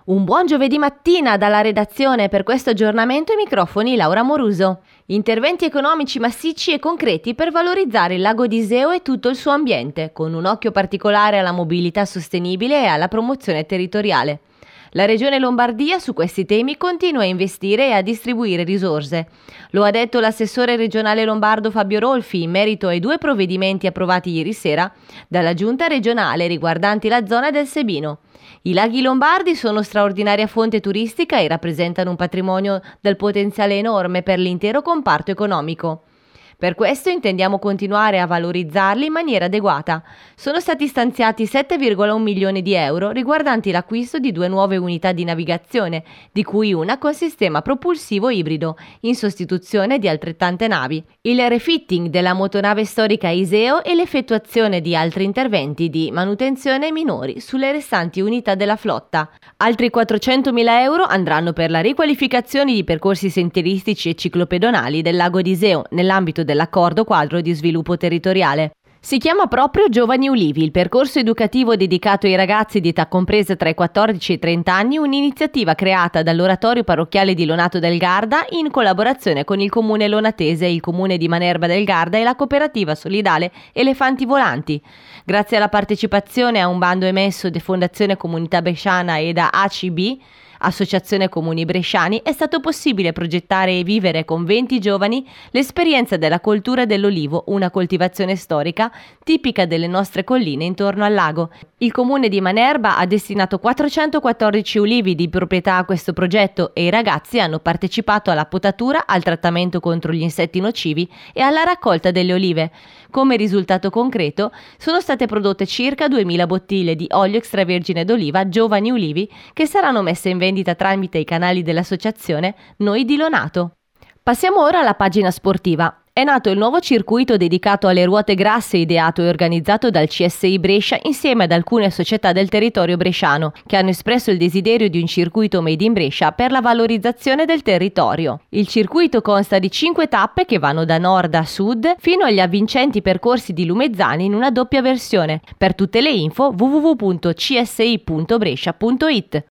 Un buon giovedì mattina dalla redazione. Per questo aggiornamento ai microfoni Laura Moruso. Interventi economici massicci e concreti per valorizzare il lago di Iseo e tutto il suo ambiente, con un occhio particolare alla mobilità sostenibile e alla promozione territoriale. La Regione Lombardia su questi temi continua a investire e a distribuire risorse. Lo ha detto l'assessore regionale lombardo Fabio Rolfi in merito ai 2 provvedimenti approvati ieri sera dalla Giunta regionale riguardanti la zona del Sebino. I laghi lombardi sono straordinaria fonte turistica e rappresentano un patrimonio dal potenziale enorme per l'intero comparto economico. Per questo intendiamo continuare a valorizzarli in maniera adeguata. Sono stati stanziati 7,1 milioni di euro riguardanti l'acquisto di 2 nuove unità di navigazione, di cui una con sistema propulsivo ibrido, in sostituzione di altrettante navi, il refitting della motonave storica Iseo e l'effettuazione di altri interventi di manutenzione minori sulle restanti unità della flotta. Altri 400.000 euro andranno per la riqualificazione di percorsi sentieristici e ciclopedonali del lago di Iseo nell'ambito dell'accordo quadro di sviluppo territoriale. Si chiama proprio Giovani Ulivi, il percorso educativo dedicato ai ragazzi di età compresa tra i 14 e i 30 anni, un'iniziativa creata dall'oratorio parrocchiale di Lonato del Garda in collaborazione con il comune lonatese, il comune di Manerba del Garda e la cooperativa solidale Elefanti Volanti. Grazie alla partecipazione a un bando emesso da Fondazione Comunità Bresciana e da ACB, Associazione Comuni Bresciani, è stato possibile progettare e vivere con 20 giovani l'esperienza della coltura dell'olivo, una coltivazione storica tipica delle nostre colline intorno al lago. Il comune di Manerba ha destinato 414 ulivi di proprietà a questo progetto e i ragazzi hanno partecipato alla potatura, al trattamento contro gli insetti nocivi e alla raccolta delle olive. Come risultato concreto sono state prodotte circa 2000 bottiglie di olio extravergine d'oliva Giovani Ulivi che saranno messe in vendita tramite i canali dell'associazione Noi di Lonato. Passiamo ora alla pagina sportiva. È nato il nuovo circuito dedicato alle ruote grasse ideato e organizzato dal CSI Brescia insieme ad alcune società del territorio bresciano che hanno espresso il desiderio di un circuito made in Brescia per la valorizzazione del territorio. Il circuito consta di 5 tappe che vanno da nord a sud fino agli avvincenti percorsi di Lumezzane in una doppia versione. Per tutte le info www.csi.brescia.it.